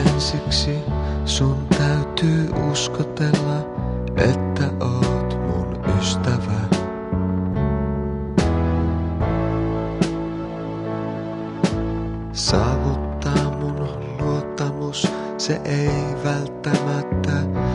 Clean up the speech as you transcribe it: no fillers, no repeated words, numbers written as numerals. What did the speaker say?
ensiksi sun täytyy uskotella, että oot mun ystävä. Saavuttaa mun luottamus, se ei välttämättä